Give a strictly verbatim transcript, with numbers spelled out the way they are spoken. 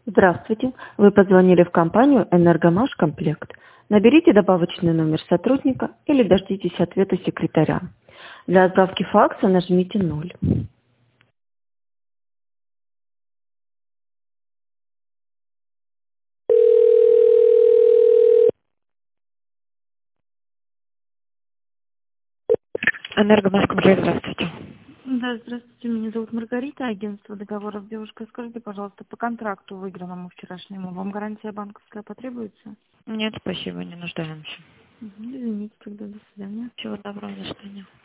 Здравствуйте. Вы позвонили в компанию «Энергомаш Комплект». Наберите добавочный номер сотрудника или дождитесь ответа секретаря. Для отправки факса нажмите ноль. Энергомаш Комплект, здравствуйте. Да, здравствуйте, меня зовут Маргарита, агентство договоров девушка. Скажите, пожалуйста, по контракту выигранному вчерашнему, вам гарантия банковская потребуется? Нет, спасибо, не нуждаемся. Мгм, извините, тогда до свидания. Всего доброго, до свидания.